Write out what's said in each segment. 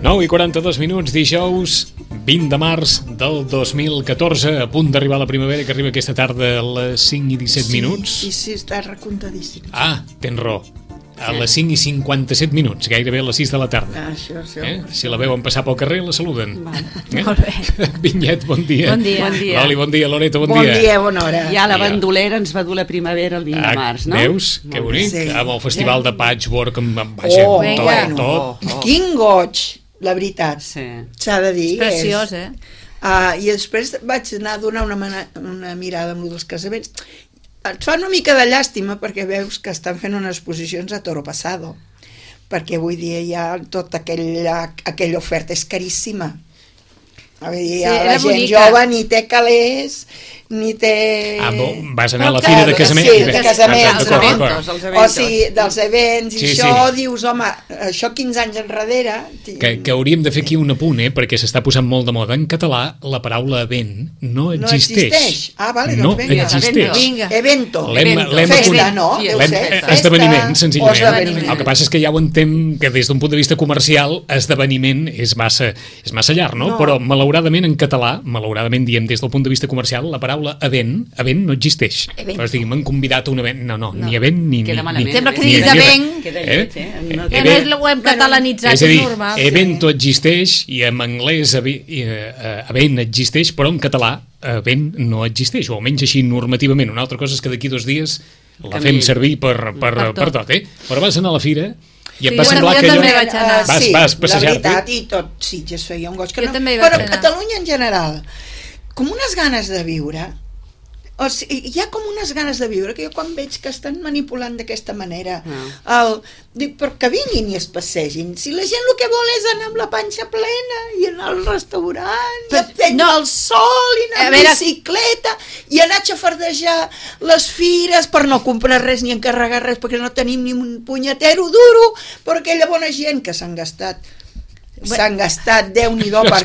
9:42, dijous 20 de març del 2014, a punt d'arribar a la primavera, que arriba aquesta tarda a les 5:17. Sí, està recomptadíssim. Ah, tens raó. A les 5:57, gairebé a les 6 de la tarda. Això. Si la veuen passar pel carrer, la saluden. Molt bé. Vinyet, bon dia. Bon dia. Loli, bon dia. Loreta, bon dia. Bon dia, bona hora. Ja la bandolera ens va dur la primavera el 20 de març, no? Veus? Que bonic. Sí. Amb el festival de Patchwork, amb tot. Quin goig, la veritat. Sí. S'ha de dir. És preciós, eh? I després vaig anar a donar una mirada amb els casaments. Et fa una mica de llàstima perquè veus que estan fent unes exposicions a Toro Pasado, perquè avui dia ja tota aquella oferta és caríssima. A veure, la gent bonica. jove ni té calés ni té... Vas anar a la fira de casaments. Sí, de casaments. Els eventos. O sigui, dels events i Sí, això, sí. dius, home, això 15 anys enrere... Que hauríem de fer aquí un apunt, perquè s'està posant molt de moda. En català, la paraula event no existeix. Ah, vale, no doncs vinga. existeix. Vinga. Evento. L'hem Festa, no? Sí, Deu ser festa. Esdeveniment, senzillament. O esdeveniment. El que passa és que ja ho entenc que des d'un punt de vista comercial esdeveniment és massa llarg, no? Però malauradament en català, diem des del punt de vista comercial, la paraula event no existeix. Però es digui, m'han convidat a un event. No, ni event ni... Queda malament. Sembla que ni diguis event. Queda lleig, Que no ho hem catalanitzat, És a dir, normal. evento existeix i en anglès event existeix, però en català event no existeix, o almenys així normativament. Una altra cosa és que d'aquí 2 dies la fem servir per tot, Però vas anar a la fira i et va semblar que jo allò... també vaig anar. Vas passejar-te. La veritat, i tot Sitges feia un goig que Jo no. també hi vaig Però anar. Catalunya en general, com unes ganes de viure, o sigui, hi ha com unes ganes de viure que jo quan veig que estan manipulant d'aquesta manera dic, però que vinguin i es passegin, si la gent el que vol és anar amb la panxa plena i anar al restaurant i prendre el sol i anar amb bicicleta i anar a xafardejar les fires per no comprar res ni encarregar res perquè no tenim ni un punyetero duro, però aquella bona gent que s'han gastat Déu-n'hi-do per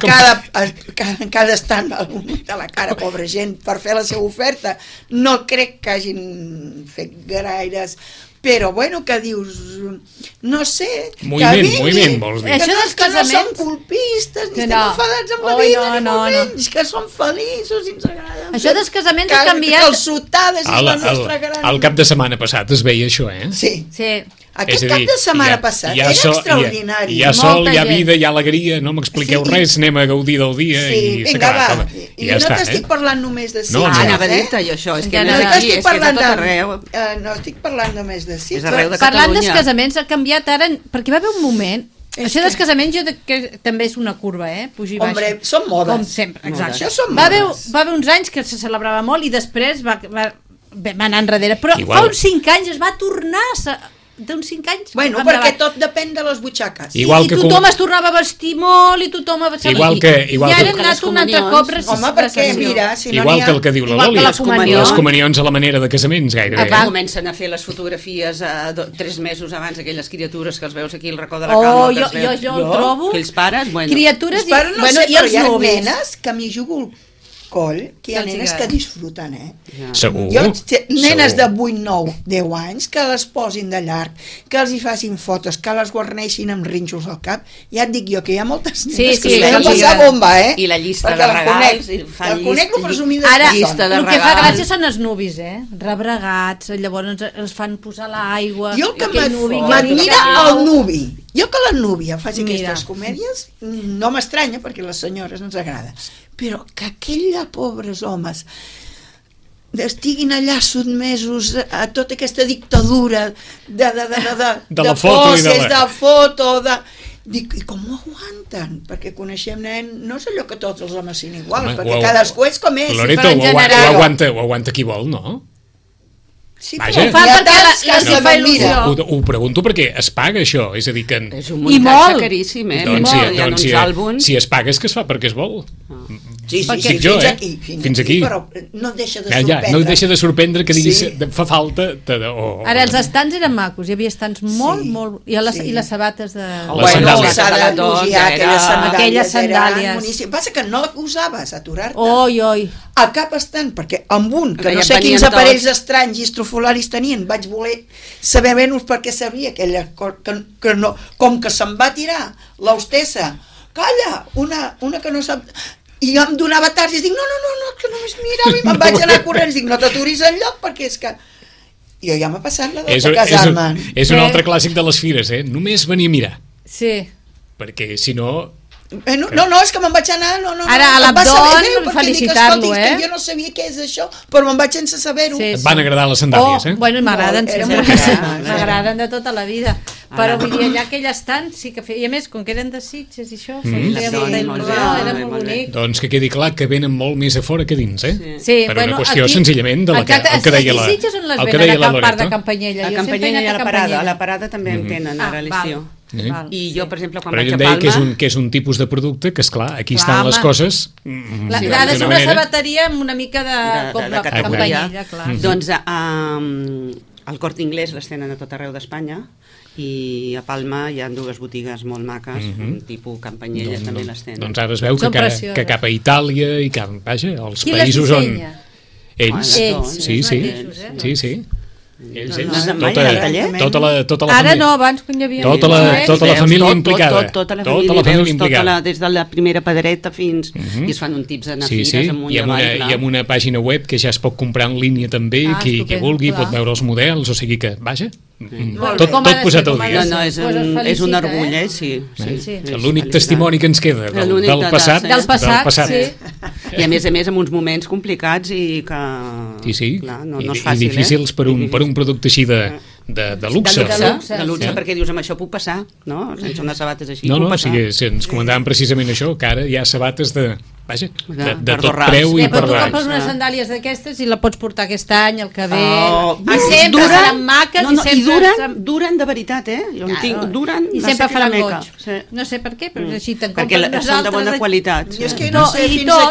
cada estant de la cara, pobra gent, per fer la seva oferta. No crec que hagin fet gaires, però bueno, que dius, no sé, moviment, vols dir. Això dels que no són culpistes, ni estem enfadats amb la vida, ni molt menys, que són feliços i ens agrada. Això dels casaments ha canviat. Calçotades és la nostra gran... El cap de setmana passat es veia això, Sí. Aquest És a cap dir, de setmana passat era extraordinari. Hi ha sol, hi ha vida, hi ha alegria, no m'expliqueu res, anem a gaudir del dia i s'ha acabat. I no t'estic parlant només de Sitges. Anava a dir-te jo això, és que no és aquí, és que és a tot arreu. No estic parlant només de Sitges. Parlant dels casaments ha canviat ara, perquè va haver un moment... Això dels casaments que també és una curva, puja i baixa. Hombre, són modes. Com sempre, exacte. Això són modes. Va haver uns anys que se celebrava molt i després va anar enrere. Però fa uns 5 anys es va tornar d'uns 5 anys. Bueno, perquè tot depèn de les butxaques. I tothom es tornava a vestir molt i tothom a vestir... I ara han anat un altre cop Home, perquè mira, si no igual que el que diu la Loli, les comunions a la manera de casaments gairebé. Comencen a fer les fotografies 3 mesos abans, aquelles criatures que els veus aquí al racó de la calma. Jo el trobo. Aquells pares, criatures i els nòvies. Nenes que m'hi jugo coll, que hi ha nenes que disfruten, Segur. Nenes de 8, 9, 10 anys que les posin de llarg, que els hi facin fotos, que les guarneixin amb rínxols al cap. Ja et dic jo que hi ha moltes nenes que es veuen passar bomba, I la llista de regals. La conec lo presumida. Ara, el que fa gràcia són els nuvis, rebregats, llavors els fan posar l'aigua. Jo que m'admira el nuvi. Jo que la núvia faci aquestes comèdies no m'estranya perquè a les senyores ens agrada. Però que aquells pobres homes estiguin allà sotmesos a tota aquesta dictadura de la foto poses, de foto, dic, i com ho aguanten? Perquè coneixem no és allò que tots els homes siguin iguals, perquè cadascú és com és. Loreta, ho aguanta qui vol, no? Sí, vaja. Ho fa perquè la fa il·lusió. Ho pregunto perquè es paga això, és a dir que... És un muntatge caríssim, si es paga és que es fa perquè es vol. Sí, fins aquí, però no deixa de sorprendre. No deixa de sorprendre que diguis fa falta... Ara, els estants eren macos, hi havia estants molt... I les sabates de... Bueno, s'ha d'elogiar aquelles sandàlies. boníssim. Passa que no gosaves aturar-te. Oi. A cap estant, perquè amb un, que no sé quins aparells estranys i estrofolaris tenien, vaig voler saber menys perquè sabia aquella cosa, que no, com que se'n va tirar l'hostessa calla, una que no sap... I jo em donava tards i dic, no, que només mirava i me'n vaig anar corrents. Dic, no t'aturis enlloc perquè és que... Jo ja m'ha passat la de casar-me. És un altre clàssic de les fires, només venir a mirar. Sí. Perquè si no... No, és que me'n vaig anar... Ara, a l'Abdon, felicitar-lo, que jo no sabia què és això, però me'n vaig sense saber-ho. Et van agradar les sandàlies, Bueno, m'agraden, m'agraden de tota la vida. Però vull dir, allà aquell estant sí que feia... I a més, com que eren de Sitges i això, feia molta il·lusió, era molt bonic. Doncs que quedi clar que venen molt més a fora que dins, Sí, per una qüestió senzillament de el que deia la... Sitges on les venen a Parc de Campanyella? A Campanyella i a la Parada. A la Parada també en tenen ara a l'estiu. I jo, per exemple, quan vaig a Palma... Però que és un tipus de producte que, esclar, aquí estan les coses... Ha de ser una sabateria amb una mica de Campanyella, clar. Doncs al Corte Inglés les tenen a tot arreu d'Espanya i a Palma hi ha dues botigues molt maques, tipus Campanyella també les tenen. Doncs ara es veu que cap a Itàlia i cap, vaja, als països on... Ells. Sí. Ells, tota la família. Ara no, abans quan hi havia... Tota la família implicada. Tota la família implicada. Des de la primera pedreta fins... I es fan un tips d'anar a fires amunt i avall. I amb una pàgina web que ja es pot comprar en línia també, qui vulgui pot veure els models, o sigui que, vaja, tot posat al dia. No, és un orgull, sí. L'únic testimoni que ens queda del passat. I a més amb uns moments complicats i que no és fàcil. I difícils per un producte així de luxe. De luxe, perquè dius, amb això puc passar, no? Sense unes sabates així puc passar. No, si ens comentaven precisament això, que ara hi ha sabates de tot preu i per tu compres unes sandàlies d'aquestes i la pots portar aquest any, el que ve, i sempre seran maques i duren de veritat, duren i sempre faran goig. No sé per què, però així te'n compres perquè són de bona qualitat. Jo és que no sé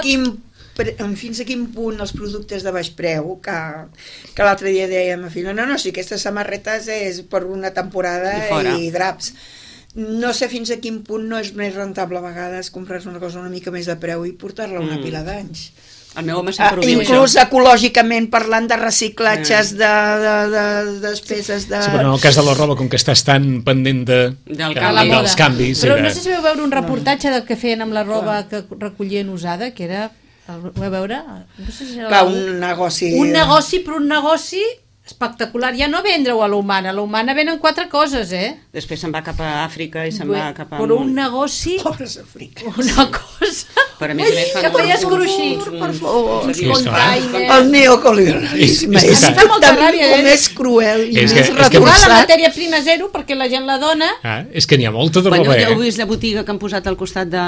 fins a quin punt els productes de baix preu, que l'altre dia dèiem a Fina, si aquestes samarretes és per una temporada i draps. No sé fins a quin punt no és més rentable a vegades comprar una cosa una mica més de preu i portar-la una pila d'anys. El meu home sempre ho diu, inclús ecològicament, parlant de reciclatges, de despeses de... Sí, però en el cas de la roba, com que estàs tan pendent dels canvis... Però no sé si vau veure un reportatge del que feien amb la roba que recollien usada, que era... Ho vau veure? No sé si era clar, un negoci... Un negoci, però un negoci espectacular. Ja no vendre-ho a l'humana. A l'humana venen 4 coses, Després se'n va cap a Àfrica i se'n va cap a... Però un negoci... Pobres africans. Una cosa... Però a més que feies cruixir. Per favor. Containers. El neocolonialisme és més cruel i més retorçat. La matèria prima zero perquè la gent la dona. És que n'hi ha molta de roba, Heu vist la botiga que han posat al costat de...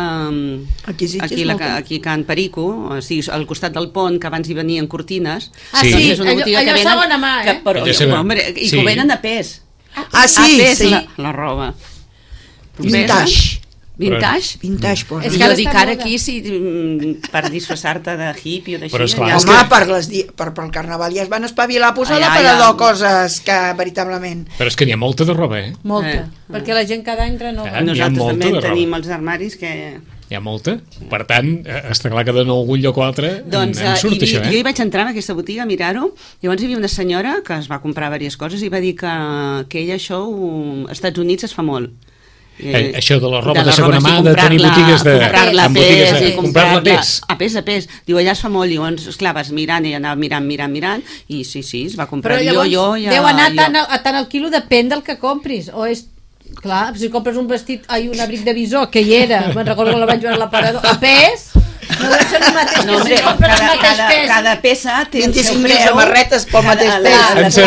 Aquí Can Perico, o sigui, al costat del pont, que abans hi venien cortines. Sí, allò segona mà, I que ho venen a pes. Sí. La roba. Vintage. Vintage? Vintage, pues. Jo dic ara aquí per disfressar-te de hippie o d'així. Home, pel carnaval ja es van espavilar a posar l'aparador coses que veritablement... Però és que n'hi ha molta de roba, Molta, perquè la gent cada any renova. Nosaltres també tenim els armaris que... Hi ha molta, per tant, està clar que de algun lloc o altre en surt això, Jo hi vaig entrar en aquesta botiga a mirar-ho, llavors hi havia una senyora que es va comprar diverses coses i va dir que ella això als Estats Units es fa molt. Això de la roba de segona mà, de tenir botigues de... Comprar-la a pes. Diu, allà es fa molt, llavors, esclar, vas mirant i anava mirant, i sí, es va comprar. Però llavors deu anar tant al quilo, depèn del que compris, o és... Clar, si compres un vestit, un abric de visor, que hi era, me'n recordo que la vaig veure a l'aparador, a pes, no deu ser el mateix que si compres el mateix pes. Cada peça té el seu 25.000 samarretes pel mateix pes.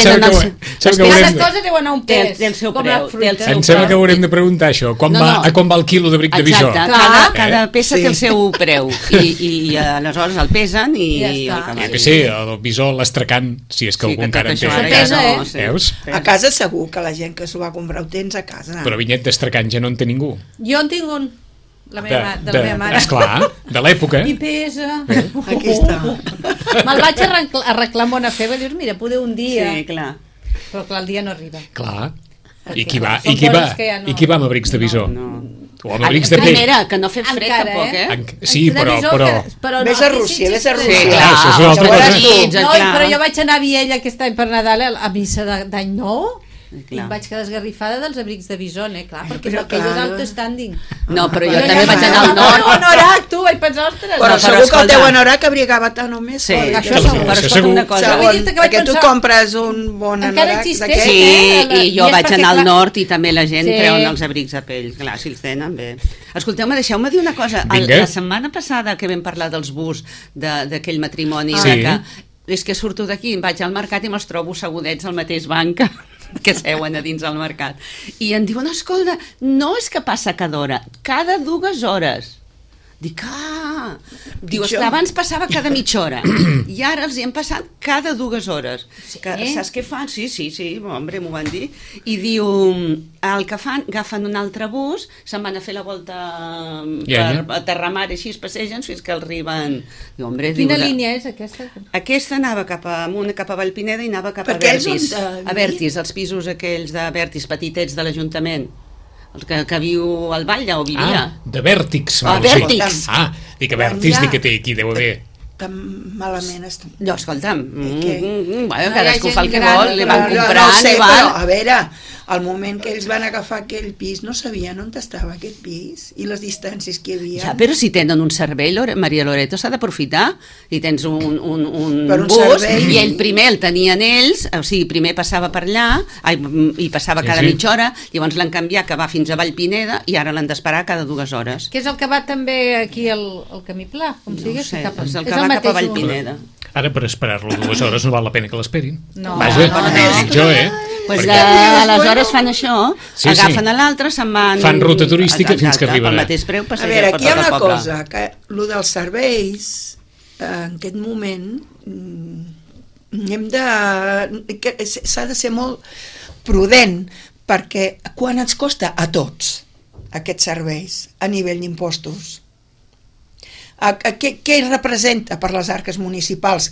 Cada cosa deu anar un pes. Té el seu preu. Em sembla que haurem de preguntar això, a quan va el quilo d'abric de visor? Exacte, cada peça té el seu preu, i aleshores el pesen i... Que sí, el visor l'astracant, si és que algú encara en té. A casa segur que la gent que s'ho va comprar ho tens a casa. Però vinyet d'astracant ja no en té ningú. Jo en tinc un. De la meva mare. Esclar, de l'època. I pesa. Aquí està. Me'l vaig a reclamar una feva, dius, mira, poder un dia. Sí, clar. Però clar, el dia no arriba. Clar. I qui va amb abrics de visor? O amb abrics de pell? Primera, que no fem fred tampoc, Sí, però... Vés a Rússia, vés a Rússia. Sí, clar, això és una altra cosa. No, però jo vaig anar a Viella aquest any per Nadal a missa d'any nou, I em vaig quedar esgarrifada dels abrics de bison, clar, perquè aquell és alto standing. No, però jo també vaig anar al nord. Anorac, tu, vaig pensar, ostres. Però segur que el teu anorac abrigava tant o més. Sí, això segur. Però escolta una cosa. Perquè tu compres un bon anorac d'aquest. Sí, i jo vaig anar al nord i també la gent treuen els abrics de pell. Clar, si els tenen, bé. Escolteu-me, deixeu-me dir una cosa. La setmana passada que vam parlar dels bus d'aquell matrimoni, és que surto d'aquí, em vaig al mercat i me'ls trobo segudets al mateix banc que seuen a dins del mercat. I em diuen, escolta, no és que passa cada hora, cada 2 hores. Dic, diu, esclar, abans passava cada mitja hora i ara els hi han passat cada 2 hores. Saps què fan? Sí, hombre, m'ho van dir. I diu, el que fan, agafen un altre bus, se'n van a fer la volta per Terramar, així es passegen fins que arriben. Quina línia és aquesta? Aquesta anava cap amunt, cap a Vallpineda i anava cap a Vertis. A Vertis, els pisos aquells de Vertis, petitets de l'Ajuntament. El que viu al Batlle o vivia. De Vèrtix. Vèrtix. Dic a Vèrtix, dic que té aquí, deu haver. Tan malament està. No, escolta'm, cadascú fa el que vol, li van comprar, no sé, però, a veure, al moment que ells van agafar aquell pis no sabien on estava aquest pis i les distàncies que hi havia. Ja, però si tenen un servei, Maria Loreto, s'ha d'aprofitar i tens un bus servei. I ell primer el tenien ells, o sigui, primer passava per allà i passava cada mitja hora, llavors l'han canviat que va fins a Vallpineda i ara l'han d'esperar cada 2 hores. Que és el que va també aquí al Camí Pla, com sigui? No sé, és el que va cap a Vallpineda. Ara per esperar-lo 2 hores no val la pena que l'esperin. Vaja, dic jo, Pues aleshores fan això, agafen a l'altre, se'n van... Fan ruta turística fins que arriben. Pel mateix preu, a veure, aquí hi ha una cosa, que el dels serveis, en aquest moment, s'ha de ser molt prudent, perquè quan ens costa a tots aquests serveis a nivell d'impostos? Què representa per les arques municipals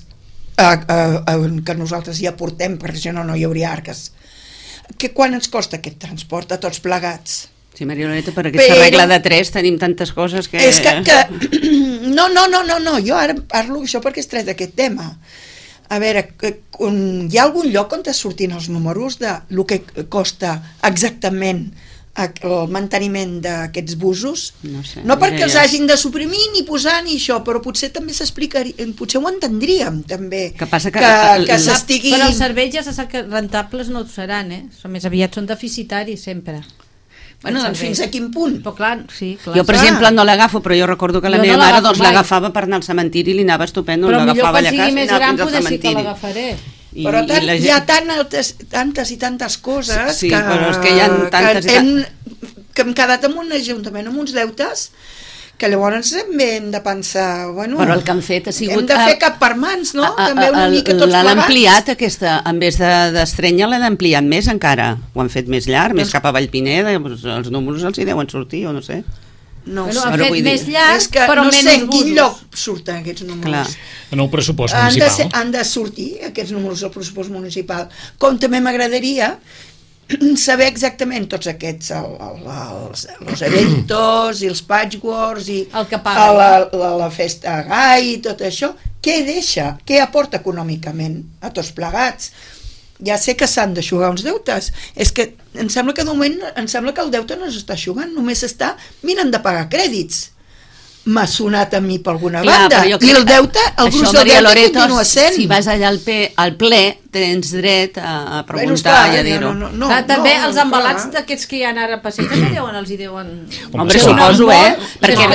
que nosaltres ja portem, perquè si no, no hi hauria arques? Quan ens costa aquest transport a tots plegats? Sí, Maria Loreto, per aquesta regla de 3 tenim tantes coses que... És que... No, jo ara parlo això perquè es tret d'aquest tema. A veure, hi ha algun lloc on surtin els números de lo que costa exactament el manteniment d'aquests busos? No sé. No perquè els hagin de suprimir ni posar ni això, però potser també s'explicaria, potser ho entendríem també, que s'estigui... Però els serveis ja se sap que rentables no ho seran, Més aviat són deficitaris sempre. Bueno, doncs fins a quin punt? Però clar, sí, clar. Jo, per exemple, no l'agafo, però jo recordo que la meva mare doncs l'agafava per anar al cementiri i li anava estupendo, l'agafava allà a casa i anava fins al cementiri. Sí que l'agafaré. Però hi ha tantes i tantes coses que hi ha tantes que hem quedat en un ajuntament amb uns deutes que llavors hem de pensar, bueno, però el que han fet ha sigut... Hem de fer cap per mans, no? També una mica tots plegats. L'han ampliat aquesta, en vez d'estrenya l'han ampliat més encara, ho han fet més llarg, més cap a Vallpineda, els números els hi deuen sortir, o no sé. No, han fet més llarg, però no menys sé en quin lloc surten aquests números. En el pressupost municipal. Han de sortir aquests números del pressupost municipal. Com també m'agradaria saber exactament tots aquests els eventos i els patchworks i la festa gai i tot això, què deixa, què aporta econòmicament a tots plegats? Ja sé que s'han d'aixugar uns deutes, és que em sembla que de moment el deute no s'està eixugant, només està mirant de pagar crèdits. M'ha sonat a mi per alguna banda, i el deute, el gruix del deute continua sent. Si vas allà al ple tens dret a preguntar i a dir-ho. També els embalats d'aquests que hi ha ara passeig també els hi deuen... Home, suposo, perquè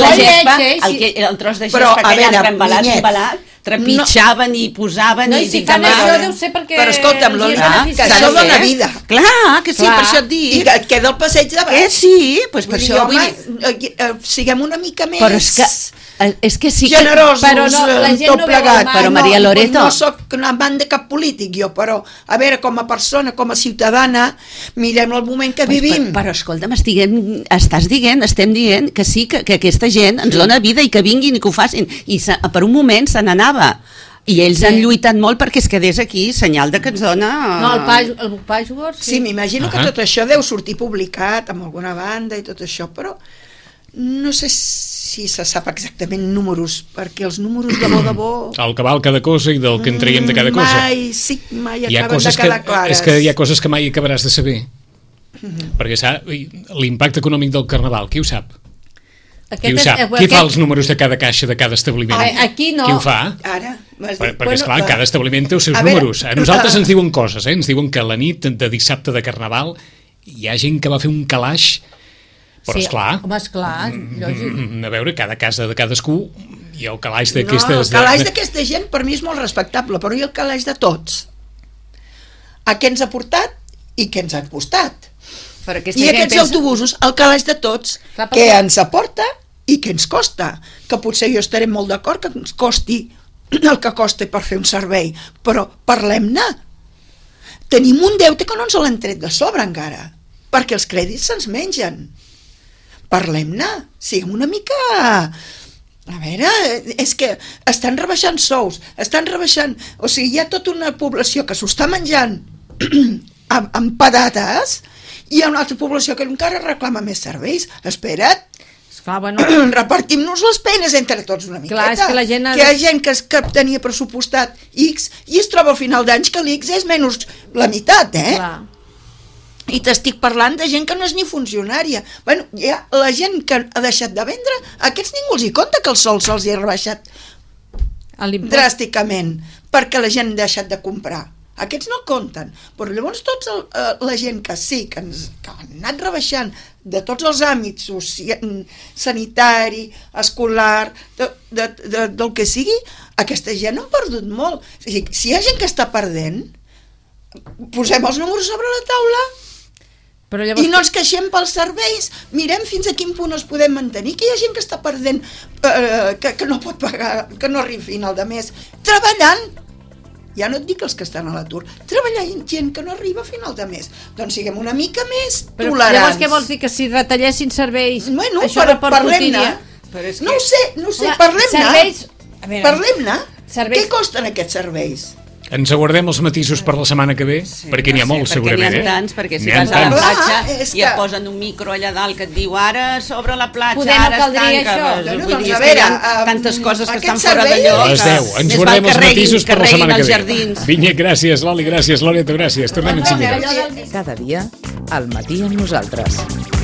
el tros de gespa que hi ha embalat trepitjaven i posaven i si fan això deu ser perquè... Però escolta'm, que això dona vida. Clar, que sí, per això et dic. I que et queda el passeig de baix. Sí, doncs per això... Siguem una mica més... Però és que sí que... generosos, tot plegat. Però Maria Loreto... No soc una banda cap polític jo, però a veure, com a persona, com a ciutadana, mirem el moment que vivim. Però escolta'm, estem dient que sí, que aquesta gent ens dona vida i que vinguin i que ho facin. I per un moment se n'anava. I ells han lluitat molt perquè es quedés aquí, senyal de que ens dona... No, el patchwork, sí, m'imagino que tot això deu sortir publicat amb alguna banda i tot això, però no sé si se sap exactament números, perquè els números de bo... El que val cada cosa i del que en traiem de cada cosa. Mai acaben de quedar clares. És que hi ha coses que mai acabaràs de saber. Perquè l'impacte econòmic del Carnaval, qui ho sap? Qui ho sap? Qui fa els números de cada caixa de cada establiment? Aquí no. Qui ho fa? Ara, perquè esclar, cada establiment té els seus números. A nosaltres ens diuen coses, ens diuen que la nit de dissabte de Carnaval hi ha gent que va fer un calaix, però esclar, home, esclar, lògic. A veure, cada casa de cadascú i el calaix d'aquestes... No, el calaix d'aquesta gent per mi és molt respectable, però hi ha el calaix de tots. A què ens ha portat i què ens ha costat. I aquests autobusos, el calaix de tots, què ens aporta i què ens costa. Que potser jo estaré molt d'acord que ens costi el que costa per fer un servei, però parlem-ne. Tenim un deute que no ens l'han tret de sobre encara, perquè els crèdits se'ns mengen. Parlem-ne, siguem una mica... A veure, és que estan rebaixant sous, estan rebaixant... O sigui, hi ha tota una població que s'ho està menjant amb patates i hi ha una altra població que encara reclama més serveis. Espera't, repartim-nos les penes entre tots una miqueta. Clar, és que la gent que hi ha gent que tenia pressupostat X i es troba al final d'anys que l'X és menys la meitat, Clar. I t'estic parlant de gent que no és ni funcionària. Bueno, ja, la gent que ha deixat de vendre, aquests ningú els hi compta que el sol se'ls hi ha rebaixat dràsticament perquè la gent ha deixat de comprar. Aquests no compten, però llavors tota la gent que sí, que han anat rebaixant de tots els àmbits, sanitari, escolar, del que sigui, aquesta gent ha perdut molt. O sigui, si hi ha gent que està perdent, posem els números sobre la taula i no ens queixem pels serveis, mirem fins a quin punt els podem mantenir, que hi ha gent que està perdent, que no pot pagar, que no arriba a final de mes, treballant. Ja no et dic els que estan a l'atur, treballant gent que no arriba a final de mes. Doncs siguem una mica més tolerants. Llavors què vols dir? Que si retallessin serveis, bueno, això repercutiria? No ho sé, parlem-ne. Parlem-ne. Què costen aquests serveis? Ens aguardem els matisos per la setmana que ve, perquè n'hi ha molts, segurament. N'hi ha tants, perquè si vas a la platja i et posen un micro allà dalt que et diu ara sobre la platja, ara es tanca. Vull dir, hi ha tantes coses que estan fora de lloc. A les 10, ens guardem els matisos per la setmana que ve. Vinga, gràcies, Loli, gràcies, Loreto, gràcies. Tornem en 5 minuts. Cada dia, al matí amb nosaltres.